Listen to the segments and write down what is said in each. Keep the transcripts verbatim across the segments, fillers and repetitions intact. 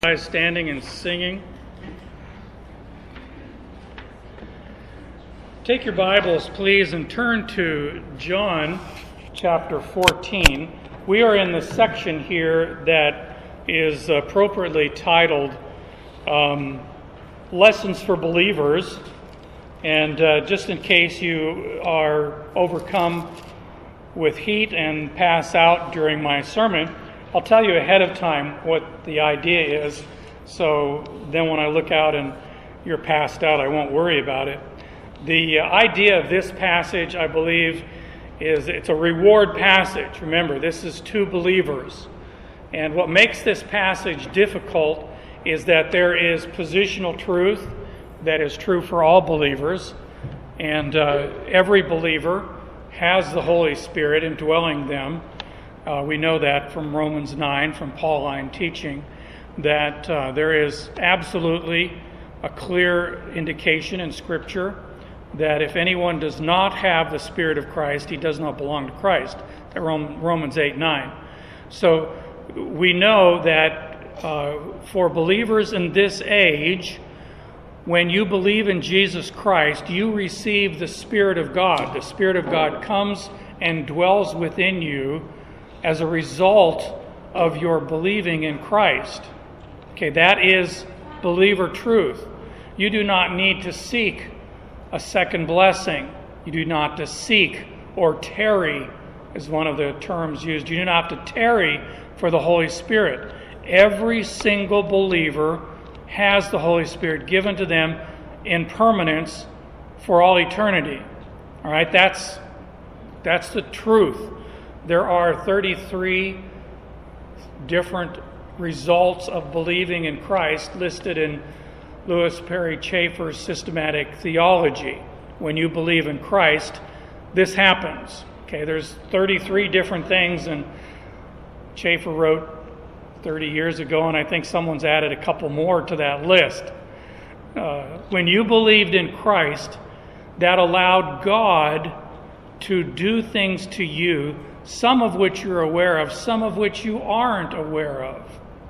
Guys standing and singing. Take your Bibles, please, and turn to John chapter fourteen. We are in the section here that is appropriately titled um, Lessons for Believers. And uh, just in case you are overcome with heat and pass out during my sermon, I'll tell you ahead of time what the idea is, so then when I look out and you're passed out, I won't worry about it. The uh, idea of this passage, I believe, is it's a reward passage. Remember, this is to believers. And what makes this passage difficult is that there is positional truth that is true for all believers. And uh, every believer has the Holy Spirit indwelling them. Uh, we know that from Romans nine, from Pauline teaching, that uh, there is absolutely a clear indication in Scripture that if anyone does not have the Spirit of Christ, he does not belong to Christ. That Romans eight nine. So we know that uh, for believers in this age, when you believe in Jesus Christ, you receive the Spirit of God. The Spirit of God comes and dwells within you as a result of your believing in Christ. Okay, that is believer truth. You do not need to seek a second blessing. You do not to seek or tarry, is one of the terms used. You do not have to tarry for the Holy Spirit. Every single believer has the Holy Spirit given to them in permanence for all eternity. All right, that's that's the truth. There are thirty-three different results of believing in Christ listed in Lewis Perry Chafer's systematic theology. When you believe in Christ, this happens. Okay, there's thirty-three different things, and Chafer wrote thirty years ago, and I think someone's added a couple more to that list. Uh, when you believed in Christ, that allowed God to do things to you, some of which you're aware of, some of which you aren't aware of.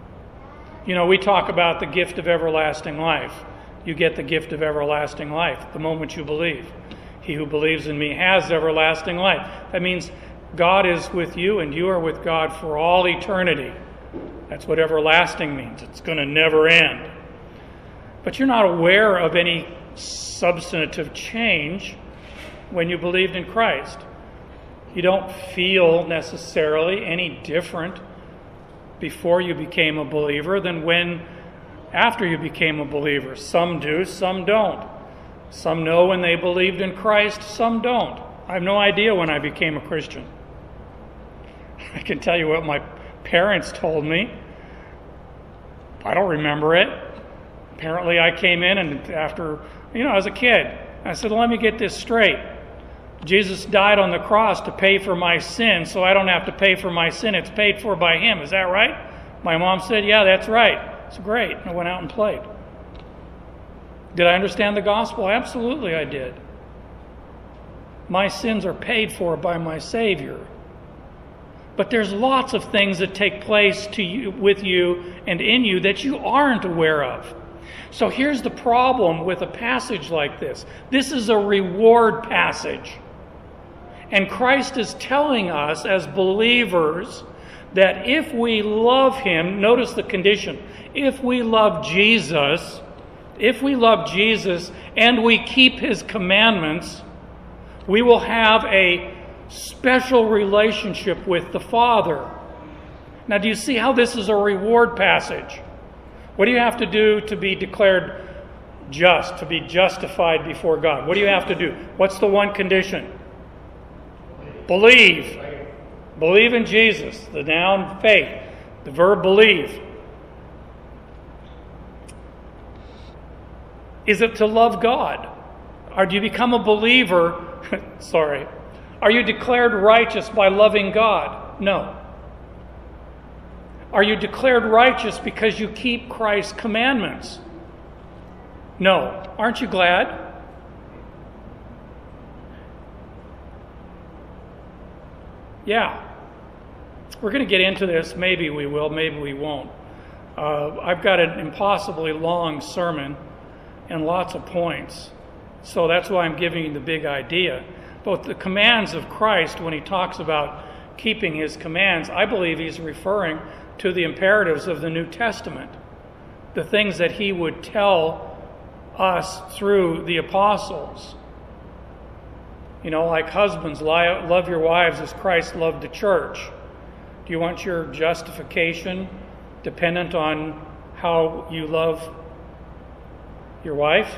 You know, we talk about the gift of everlasting life. You get the gift of everlasting life the moment you believe. He who believes in me has everlasting life. That means God is with you and you are with God for all eternity. That's what everlasting means. It's going to never end. But you're not aware of any substantive change when you believed in Christ. You don't feel necessarily any different before you became a believer than when after you became a believer. Some do, some don't. Some know when they believed in Christ, some don't. I have no idea when I became a Christian. I can tell you what my parents told me. I don't remember it. Apparently I came in and after, you know, as a kid, I said, let me get this straight. Jesus died on the cross to pay for my sin, so I don't have to pay for my sin. It's paid for by Him. Is that right? My mom said, yeah, that's right. It's great. And I went out and played. Did I understand the gospel? Absolutely I did. My sins are paid for by my Savior. But there's lots of things that take place to you, with you and in you that you aren't aware of. So here's the problem with a passage like this. This is a reward passage. And Christ is telling us as believers that if we love Him, notice the condition, if we love Jesus, if we love Jesus and we keep His commandments, we will have a special relationship with the Father. Now, do you see how this is a reward passage? What do you have to do to be declared just, to be justified before God? What do you have to do? What's the one condition? Believe. Believe in Jesus. The noun faith. The verb believe. Is it to love God? Or do you become a believer? Sorry. Are you declared righteous by loving God? No. Are you declared righteous because you keep Christ's commandments? No. Aren't you glad? Yeah. We're going to get into this. Maybe we will, maybe we won't. Uh, I've got an impossibly long sermon and lots of points. So that's why I'm giving you the big idea. But the commands of Christ, when he talks about keeping his commands, I believe he's referring to the imperatives of the New Testament, the things that he would tell us through the apostles. You know, like husbands, love your wives as Christ loved the church. Do you want your justification dependent on how you love your wife?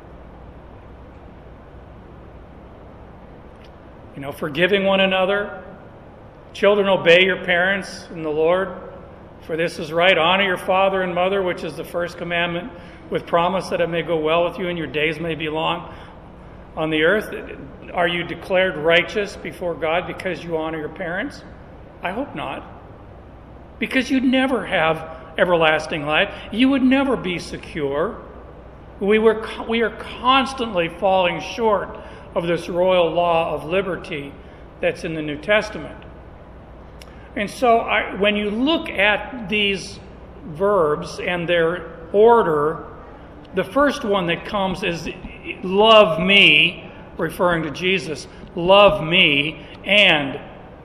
You know, forgiving one another. Children, obey your parents in the Lord, for this is right. Honor your father and mother, which is the first commandment, with promise that it may go well with you and your days may be long on the earth. Are you declared righteous before God because you honor your parents? I hope not. Because you'd never have everlasting life. You would never be secure. We were we are constantly falling short of this royal law of liberty that's in the New Testament. And so I, when you look at these verbs and their order, the first one that comes is love me, referring to Jesus, love me, and.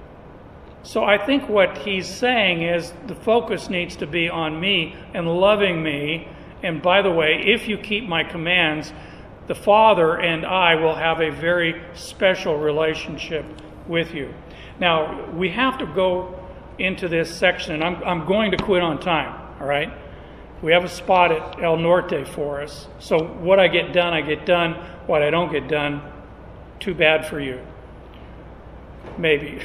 So I think what he's saying is the focus needs to be on me and loving me. And by the way, if you keep my commands, the Father and I will have a very special relationship with you. Now, we have to go into this section, and I'm, I'm going to quit on time, all right? We have a spot at El Norte for us. So what I get done, I get done. What I don't get done, too bad for you. Maybe.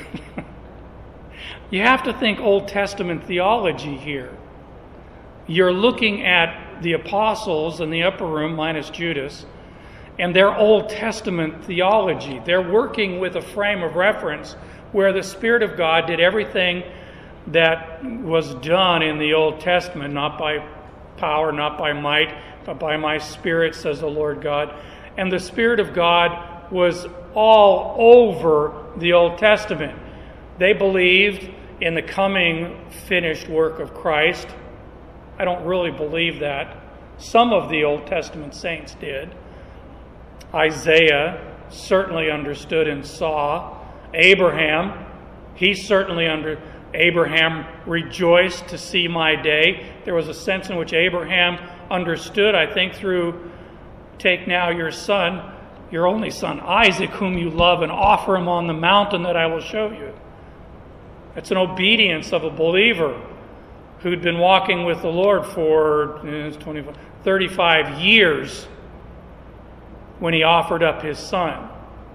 You have to think Old Testament theology here. You're looking at the apostles in the upper room, minus Judas, and their Old Testament theology. They're working with a frame of reference where the Spirit of God did everything that was done in the Old Testament, not by power, not by might, but by my Spirit, says the Lord God. And the Spirit of God was all over the Old Testament. They believed in the coming finished work of Christ. I don't really believe that. Some of the Old Testament saints did. Isaiah certainly understood and saw. Abraham, he certainly under Abraham rejoiced to see my day. There was a sense in which Abraham understood, I think, through take now your son, your only son, Isaac, whom you love, and offer him on the mountain that I will show you. It's an obedience of a believer who'd been walking with the Lord for twenty-five, thirty-five years when he offered up his son.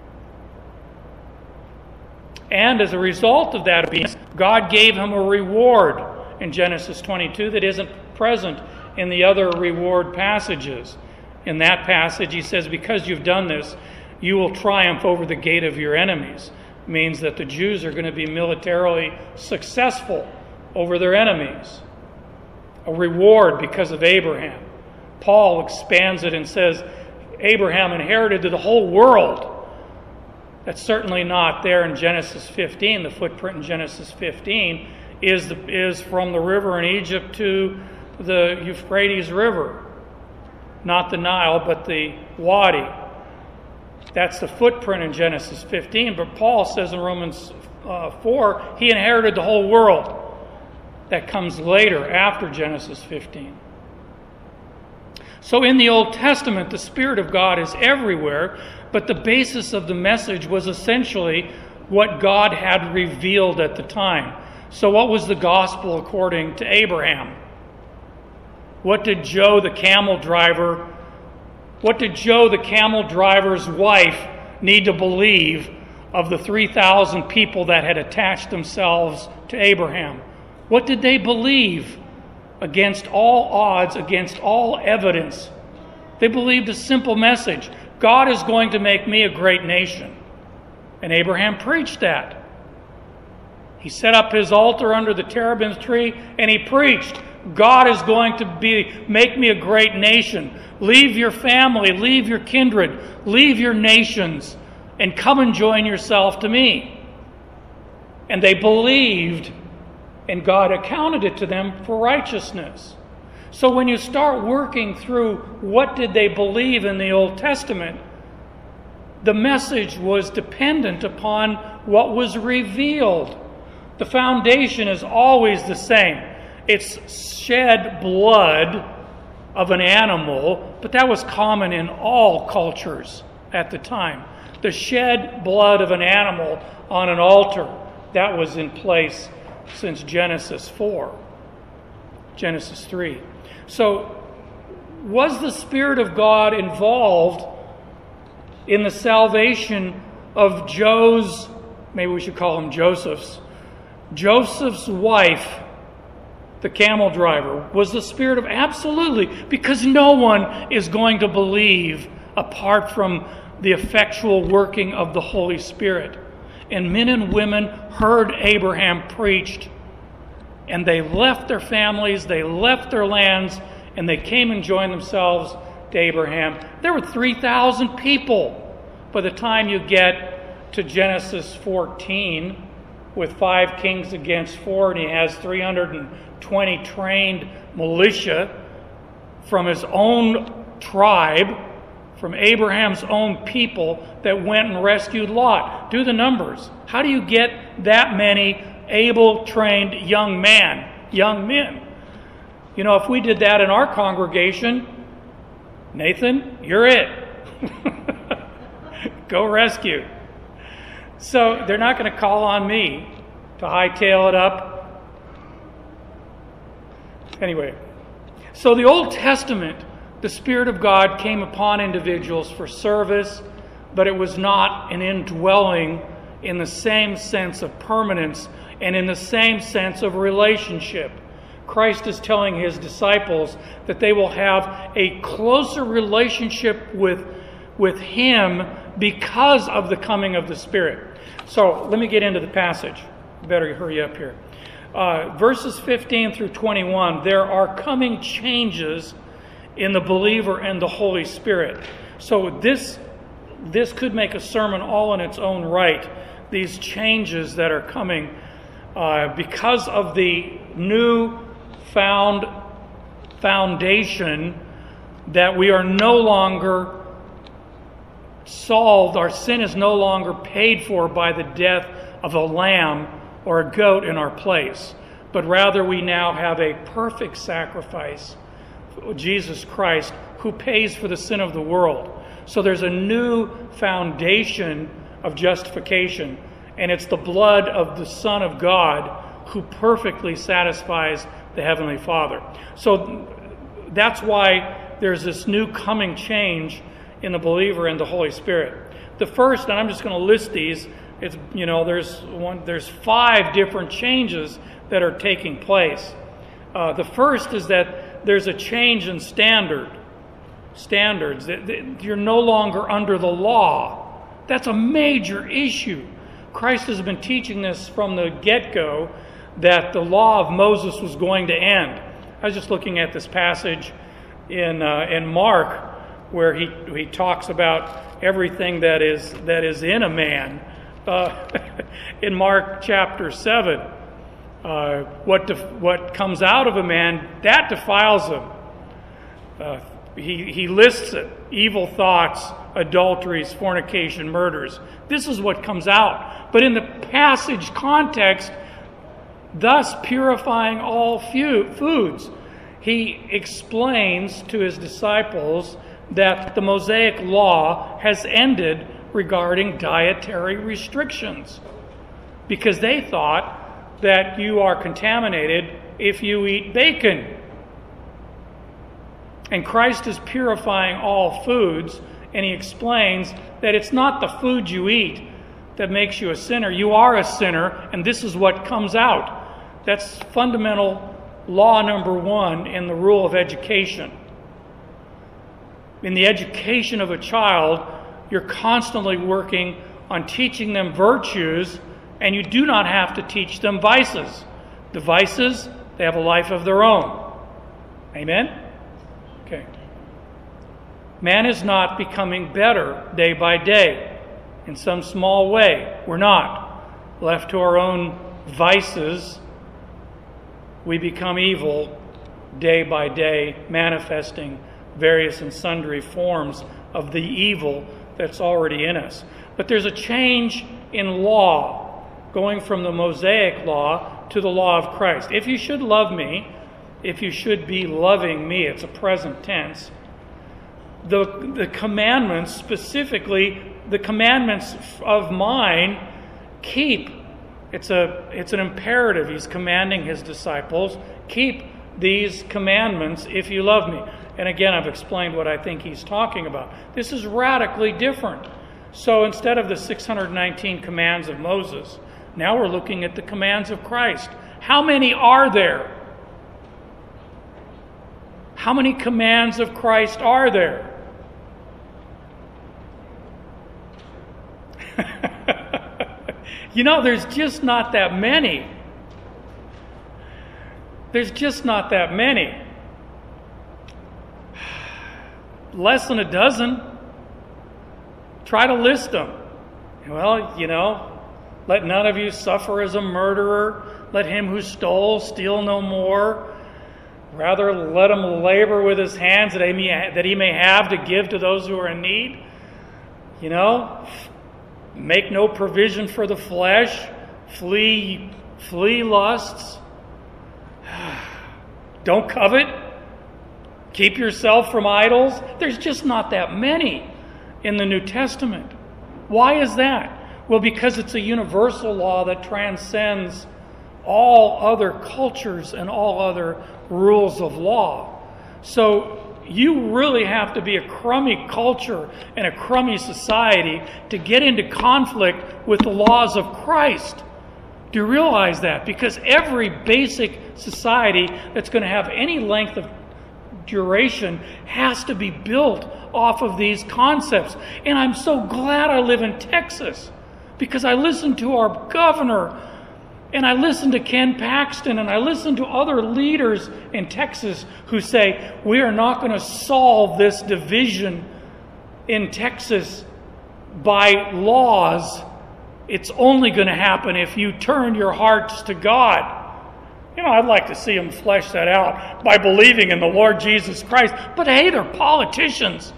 And as a result of that obedience, God gave him a reward in Genesis twenty-two that isn't present in the other reward passages. In that passage, he says, because you've done this, you will triumph over the gate of your enemies. It means that the Jews are going to be militarily successful over their enemies. A reward because of Abraham. Paul expands it and says, Abraham inherited the whole world. That's certainly not there in Genesis fifteen. The footprint in Genesis fifteen is, the, is from the river in Egypt to the Euphrates River. Not the Nile, but the Wadi. That's the footprint in Genesis fifteen. But Paul says in Romans uh, four, he inherited the whole world. That comes later, after Genesis fifteen. So in the Old Testament, the Spirit of God is everywhere, but the basis of the message was essentially what God had revealed at the time. So what was the gospel according to Abraham? What did Joe the camel driver, what did Joe the camel driver's wife need to believe of the three thousand people that had attached themselves to Abraham? What did they believe against all odds, against all evidence? They believed a simple message. God is going to make me a great nation. And Abraham preached that. He set up his altar under the terebinth tree and he preached, God is going to be make me a great nation. Leave your family, leave your kindred, leave your nations, and come and join yourself to me. And they believed, and God accounted it to them for righteousness. So when you start working through what did they believe in the Old Testament, the message was dependent upon what was revealed. The foundation is always the same. It's shed blood of an animal, but that was common in all cultures at the time. The shed blood of an animal on an altar, that was in place since Genesis four, Genesis three. So, was the Spirit of God involved in the salvation of Joe's, maybe we should call him Joseph's, Joseph's wife, the camel driver? Was the Spirit of, absolutely, because no one is going to believe apart from the effectual working of the Holy Spirit. And men and women heard Abraham preached, and they left their families, they left their lands, and they came and joined themselves to Abraham. There were three thousand people by the time you get to Genesis fourteen, with five kings against four, and he has three hundred twenty trained militia from his own tribe, from Abraham's own people, that went and rescued Lot. Do the numbers. How do you get that many able, trained young man, young men? You know, if we did that in our congregation, Nathan, you're it. Go rescue. So they're not going to call on me to hightail it up. Anyway, so the Old Testament, the Spirit of God came upon individuals for service, but it was not an indwelling in the same sense of permanence and in the same sense of relationship. Christ is telling his disciples that they will have a closer relationship with, with him because of the coming of the Spirit. So let me get into the passage. Better hurry up here. Uh, verses fifteen through twenty-one, there are coming changes in the believer and the Holy Spirit. So this this could make a sermon all in its own right. These changes that are coming uh, because of the new found foundation that we are no longer solved. Our sin is no longer paid for by the death of a lamb or a goat in our place, but rather we now have a perfect sacrifice, Jesus Christ, who pays for the sin of the world. So there's a new foundation of justification, and it's the blood of the Son of God who perfectly satisfies the Heavenly Father. So that's why there's this new coming change in the believer and the Holy Spirit. The first, and I'm just going to list these, it's, you know, there's one, there's five different changes that are taking place. Uh, the first is that there's a change in standard, standards. That, that you're no longer under the law. That's a major issue. Christ has been teaching this from the get-go, that the law of Moses was going to end. I was just looking at this passage in uh, in Mark, where he he talks about everything that is that is in a man. Uh, in Mark chapter seven, uh, what def- what comes out of a man, that defiles him. Uh, he he lists it: evil thoughts, adulteries, fornication, murders. This is what comes out. But in the passage context, thus purifying all few foods, he explains to his disciples that the Mosaic law has ended regarding dietary restrictions, because they thought that you are contaminated if you eat bacon. And Christ is purifying all foods, and he explains that it's not the food you eat that makes you a sinner. You are a sinner, and this is what comes out. That's fundamental law number one in the rule of education. In the education of a child, you're constantly working on teaching them virtues, and you do not have to teach them vices. The vices, they have a life of their own. Amen? Okay. Man is not becoming better day by day. In some small way, we're not. Left to our own vices, we become evil day by day, manifesting various and sundry forms of the evil that's already in us. But there's a change in law, going from the Mosaic law to the law of Christ. If you should love me, if you should be loving me, it's a present tense. The, the commandments, specifically the commandments of mine, keep. It's a it's an imperative. He's commanding his disciples, keep these commandments if you love me. And again, I've explained what I think he's talking about. This is radically different. So instead of the six hundred nineteen commands of Moses, now we're looking at the commands of Christ. How many are there? How many commands of Christ are there? You know, there's just not that many. There's just not that many. Less than a dozen. Try to list them. Well, you know, let none of you suffer as a murderer. Let him who stole steal no more. Rather, let him labor with his hands that he may, that he may have to give to those who are in need. You know, make no provision for the flesh. Flee, flee lusts. Don't covet. Keep yourself from idols. There's just not that many in the New Testament. Why is that? Well, because it's a universal law that transcends all other cultures and all other rules of law. So you really have to be a crummy culture and a crummy society to get into conflict with the laws of Christ. Do you realize that? Because every basic society that's going to have any length of duration has to be built off of these concepts. And I'm so glad I live in Texas, because I listen to our governor, and I listen to Ken Paxton, and I listen to other leaders in Texas who say, we are not going to solve this division in Texas by laws. It's only going to happen if you turn your hearts to God. You know, I'd like to see them flesh that out by believing in the Lord Jesus Christ. But hey, they're politicians.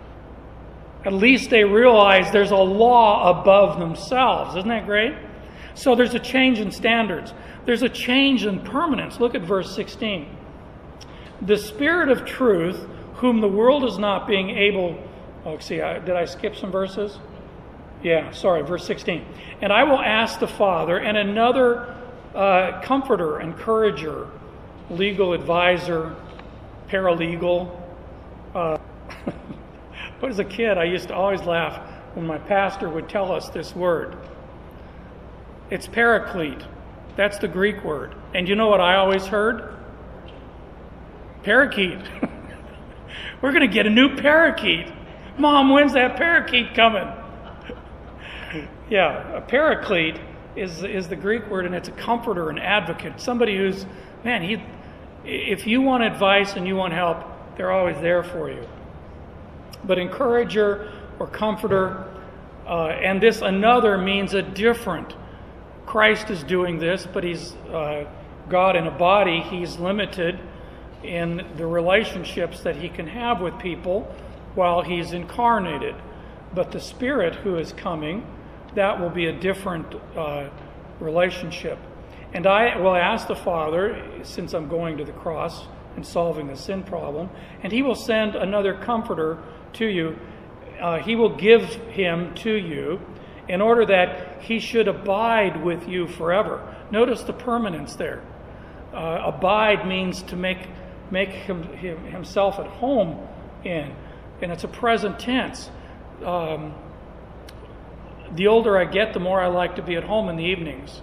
At least they realize there's a law above themselves. Isn't that great? So there's a change in standards. There's a change in permanence. Look at verse sixteen. The Spirit of truth, whom the world is not being able... Oh, see, I, did I skip some verses? Yeah, sorry, verse sixteen. And I will ask the Father, and another uh, comforter, encourager, legal advisor, paralegal. Uh, when I was a kid, I used to always laugh when my pastor would tell us this word. It's paraclete. That's the Greek word. And you know what I always heard? Parakeet. We're going to get a new parakeet. Mom, when's that parakeet coming? Yeah, a paraclete is is the Greek word, and it's a comforter, an advocate, somebody who's, man, he, if you want advice and you want help, they're always there for you. But encourager or comforter, uh, and this another means a different. Christ is doing this, but he's uh, God in a body. He's limited in the relationships that he can have with people while he's incarnated. But the Spirit who is coming, that will be a different uh, relationship. And I will ask the Father, since I'm going to the cross and solving the sin problem, and he will send another comforter to you. Uh, he will give him to you in order that he should abide with you forever. Notice the permanence there. Uh, abide means to make make him, him, himself at home in, and it's a present tense. Um, the older I get, the more I like to be at home in the evenings.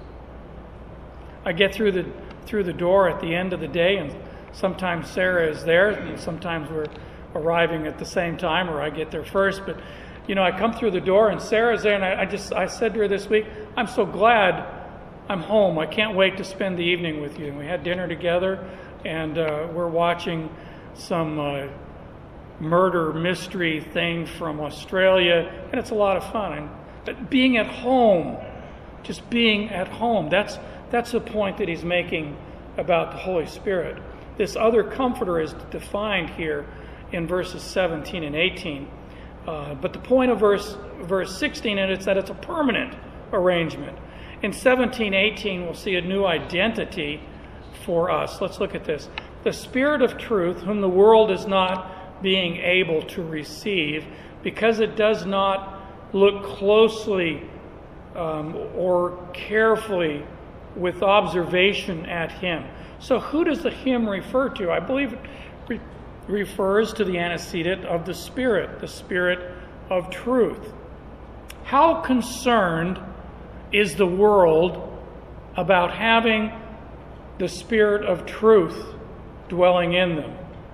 I get through the through the door at the end of the day, and sometimes Sarah is there, and sometimes we're arriving at the same time, or I get there first. But you know, I come through the door, and Sarah's there, and I, I just I said to her this week, I'm so glad I'm home. I can't wait to spend the evening with you. And we had dinner together, and uh, we're watching some uh, murder mystery thing from Australia, and it's a lot of fun. And but being at home, just being at home, that's that's the point that he's making about the Holy Spirit. this other comforter is defined here in verses seventeen and eighteen. Uh, but the point of verse verse sixteen is that it's a permanent arrangement. In seventeen eighteen, we'll see a new identity for us. Let's look at this. The Spirit of truth, whom the world is not being able to receive, because it does not look closely um, or carefully with observation at Him. So who does the Him refer to? I believe it re- refers to the antecedent of the Spirit, the Spirit of truth. How concerned is the world about having the Spirit of truth dwelling in them?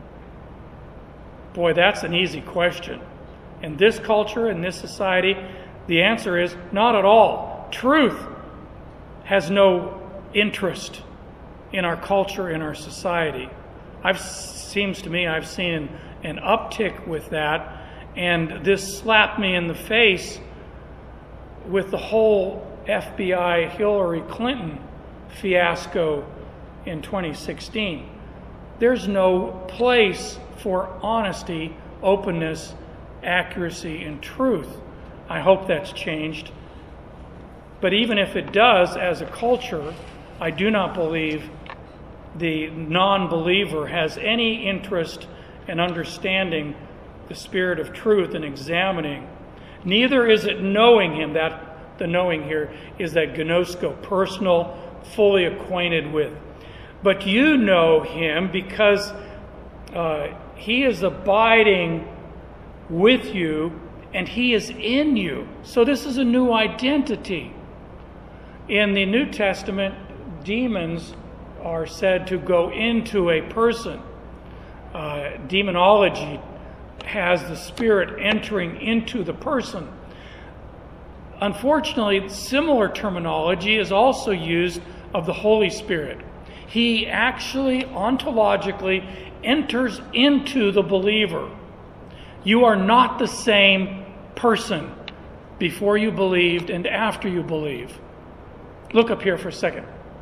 Boy, that's an easy question. In this culture, in this society, the answer is not at all. Truth has no interest in our culture, in our society. I've seems to me I've seen an uptick with that, and this slapped me in the face with the whole F B I Hillary Clinton fiasco in twenty sixteen. There's no place for honesty, openness, accuracy, and truth. I hope that's changed. But even if it does, as a culture, I do not believe the non-believer has any interest in understanding the Spirit of truth and examining. Neither is it knowing Him. That the knowing here is that gnosko, personal, fully acquainted with. But you know Him because uh, He is abiding with you and He is in you. So this is a new identity. In the New Testament, demons are said to go into a person. Uh, demonology has the Spirit entering into the person. Unfortunately, similar terminology is also used of the Holy Spirit. He actually, ontologically, enters into the believer. You are not the same person before you believed and after you believe. Look up here for a second.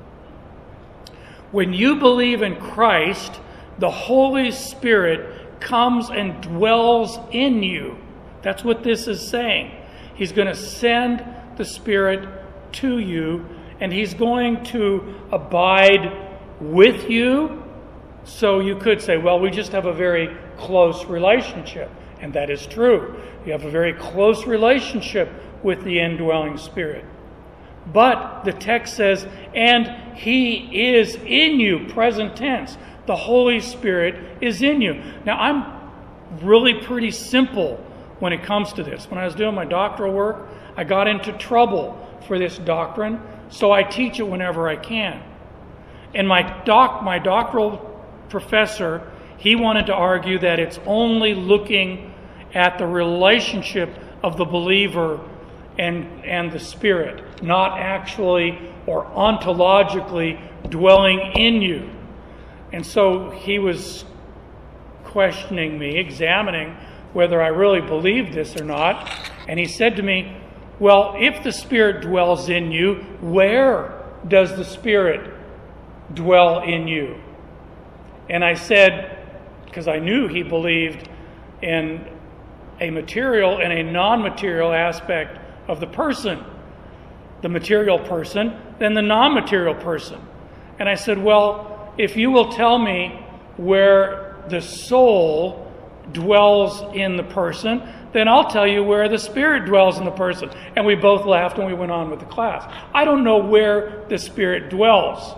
When you believe in Christ, the Holy Spirit comes and dwells in you. That's what this is saying. He's going to send the Spirit to you, and He's going to abide with you. So you could say, well, we just have a very close relationship. And that is true. You have a very close relationship with the indwelling Spirit. But the text says, and He is in you, present tense. The Holy Spirit is in you. Now, I'm really pretty simple when it comes to this. When I was doing my doctoral work, I got into trouble for this doctrine, so I teach it whenever I can. And my doc, my doctoral professor, he wanted to argue that it's only looking at the relationship of the believer and, and the Spirit, not actually or ontologically dwelling in you. And so he was questioning me, examining whether I really believed this or not. And he said to me, well, if the Spirit dwells in you, where does the Spirit dwell in you? And I said, because I knew he believed in a material and a non-material aspect of the person, the material person, then the non-material person. And I said, well, if you will tell me where the soul dwells in the person, then I'll tell you where the Spirit dwells in the person. And we both laughed and we went on with the class. I don't know where the Spirit dwells.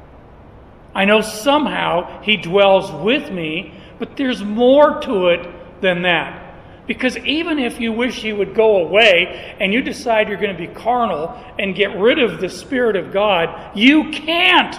I know somehow He dwells with me, but there's more to it than that. Because even if you wish He would go away and you decide you're going to be carnal and get rid of the Spirit of God, you can't.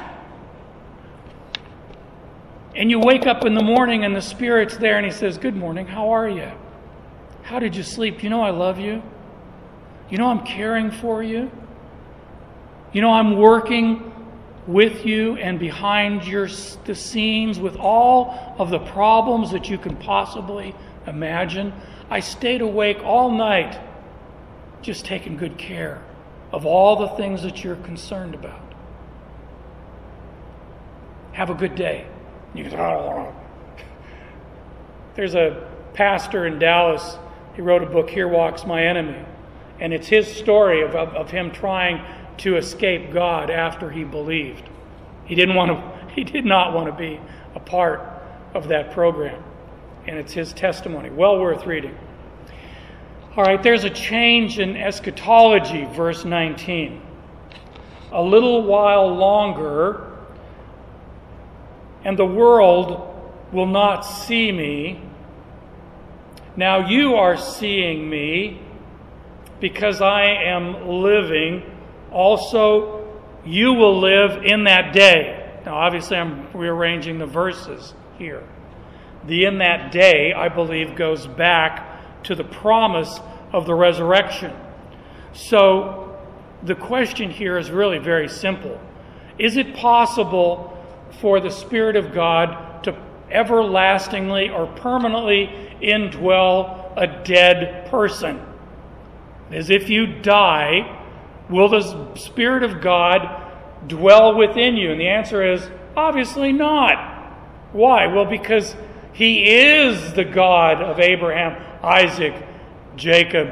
And you wake up in the morning and the Spirit's there and He says, good morning, how are you? How did you sleep? You know I love you. You know I'm caring for you. You know I'm working with you and behind your the scenes with all of the problems that you can possibly imagine. I stayed awake all night just taking good care of all the things that you're concerned about. Have a good day. You can say, I don't want to. There's a pastor in Dallas. He wrote a book, Here Walks My Enemy. And it's his story of, of, of him trying to escape God after he believed. He didn't want to, he did not want to be a part of that program. And it's his testimony. Well worth reading. All right, there's a change in eschatology, verse nineteen. A little while longer, and the world will not see me. Now you are seeing me, because I am living. Also, you will live in that day. Now, obviously, I'm rearranging the verses here. The in that day, I believe, goes back to the promise of the resurrection. So, the question here is really very simple. Is it possible for the Spirit of God to everlastingly or permanently indwell a dead person? As if you die, will the Spirit of God dwell within you? And the answer is obviously not. Why? Well, because He is the God of Abraham, Isaac, Jacob.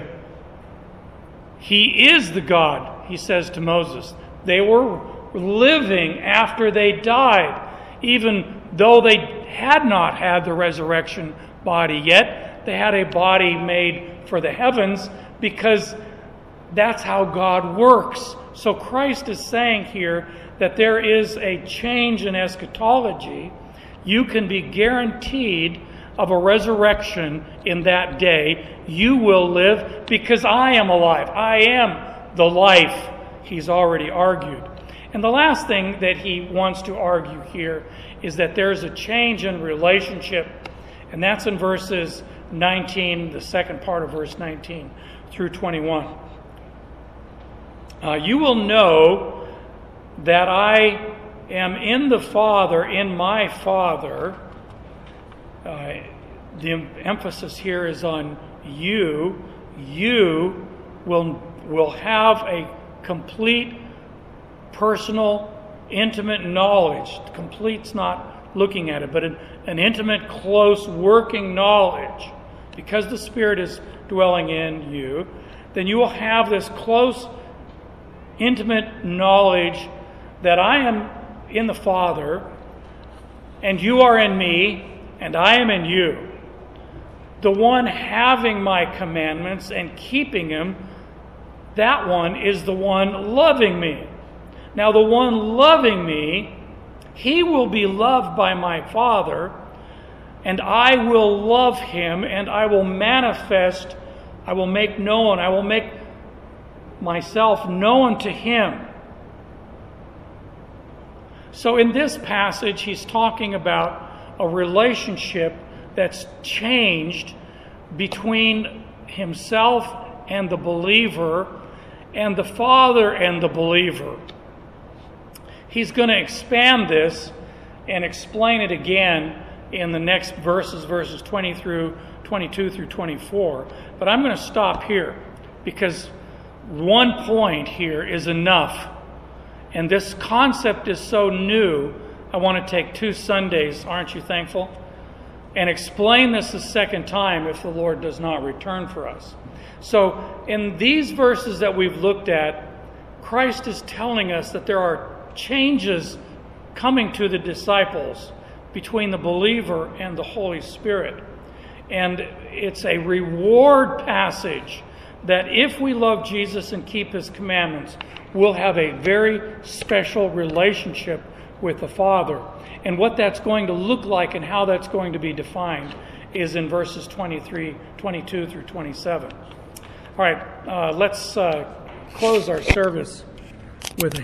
He is the God, he says to Moses. They were living after they died, even though they had not had the resurrection body yet. They had a body made for the heavens, because that's how God works. So Christ is saying here that there is a change in eschatology. You can be guaranteed of a resurrection in that day. You will live because I am alive. I am the life, he's already argued. And the last thing that he wants to argue here is that there's a change in relationship, and that's in verses nineteen, the second part of verse nineteen through twenty-one. Uh, you will know that I am in the Father, in my Father. Uh, the emphasis here is on you. You will, will have a complete, personal, intimate knowledge. Complete's not looking at it, but an, an intimate, close, working knowledge. Because the Spirit is dwelling in you, then you will have this close, intimate knowledge that I am in the Father, and you are in me, and I am in you. The one having my commandments and keeping them, that one is the one loving me. Now the one loving me, he will be loved by my Father, and I will love him, and I will manifest, I will make known, I will make myself known to him. So in this passage, he's talking about a relationship that's changed between himself and the believer, and the Father and the believer. He's going to expand this and explain it again in the next verses, verses twenty through twenty-two through twenty-four. But I'm going to stop here because one point here is enough. And this concept is so new, I want to take two Sundays, aren't you thankful? And explain this a second time if the Lord does not return for us. So in these verses that we've looked at, Christ is telling us that there are changes coming to the disciples between the believer and the Holy Spirit. And it's a reward passage that if we love Jesus and keep his commandments, we'll have a very special relationship with the Father. And what that's going to look like and how that's going to be defined is in verses twenty-three, twenty-two through twenty-seven. All right, uh, let's uh, close our service with a